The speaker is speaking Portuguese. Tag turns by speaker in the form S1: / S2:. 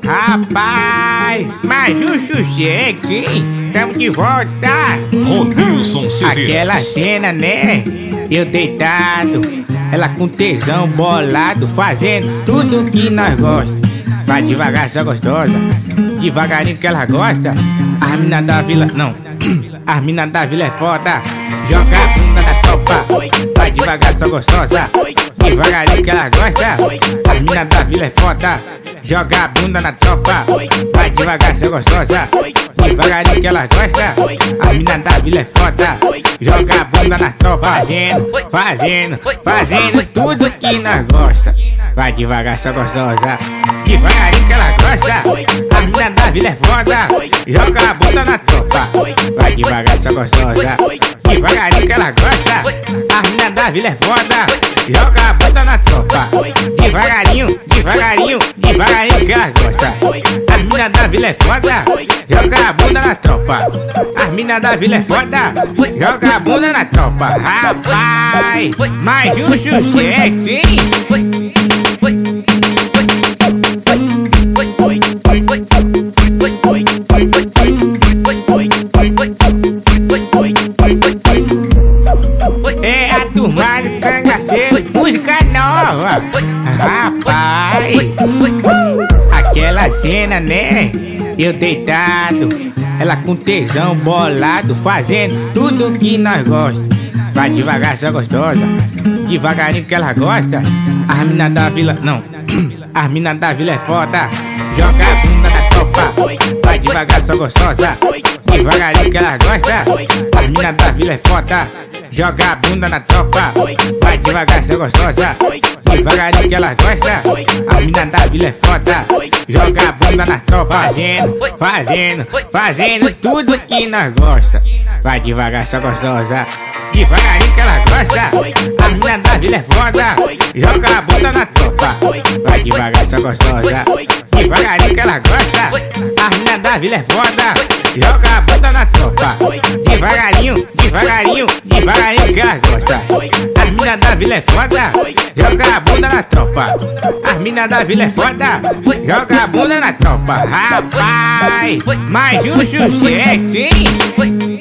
S1: Rapaz, mas o sucesso, hein? Tamo de volta.
S2: Ronilson CDs.
S1: Aquela cena, né? Eu deitado, ela com tesão bolado, fazendo tudo que nós gosta. Vai devagar, só gostosa, devagarinho que ela gosta. As mina da vila, não, as mina da vila é foda. Joga a bunda na tropa, vai devagar, só gostosa, devagarinho que ela gosta. As mina da vila é foda. Joga a bunda na tropa, vai devagar, só gostosa, devagarinho que ela gosta. As mina da vila é foda. Joga a bunda na tropa, fazendo tudo que nós gosta. Vai devagar, só gostosa, devagarinho que ela gosta. As mina da vila é foda. Joga a bunda na tropa, vai devagar, só gostosa, devagarinho que ela gosta. As mina da vila é foda. Joga a bunda na tropa, devagarinho que ela gosta. As mina da vila é foda. Joga a bunda na tropa. As mina da vila é foda. Joga a bunda na tropa. Rapaz, mais um sucesso, hein? É a turma do cangaceiro, música nova. Rapaz, aquela cena, né? Eu deitado, ela com tesão bolado, fazendo tudo que nós gosta. Vai devagar, só gostosa, devagarinho que ela gosta. As mina da vila, não, as mina da vila é foda. Joga a bunda na tropa, vai devagar, só gostosa, devagarinho que ela gosta. As mina da vila é foda. Joga a bunda na tropa, vai devagar, só gostosa, devagarinho que ela gosta. As mina da vila é foda. Joga a bunda na tropa, fazendo tudo que nós gosta. Vai devagar, só gostosa, devagarinho que ela gosta. As mina da vila é foda. Joga a bunda na tropa, vai devagar, só gostosa, devagarinho que ela gosta. As mina da vila é foda. Joga a bunda na tropa, devagarinho que ela gosta. As mina da vila é foda. Joga a bunda na tropa. As mina da vila é foda. Joga a bunda na tropa. Rapaz, mais um sucesso, hein?